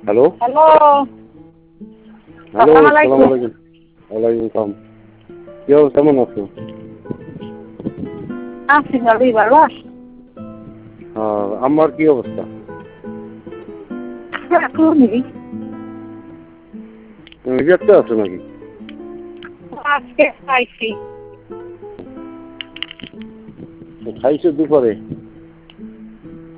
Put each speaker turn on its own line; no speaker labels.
Hello
hello,
hello,
আসসালামু
আসসালামু
আলাইকুম।
আলাইকুম। ওয়ালাইকুম আসসালাম। কি অবস্থা, কেমন আছো?
আছি ভালোই, ভালো আছি।
আমার কি অবস্থা?
এখনই
রিজেক্টে আছো নাকি?
আজকে খাইছি।
খাইছো দুপুরে?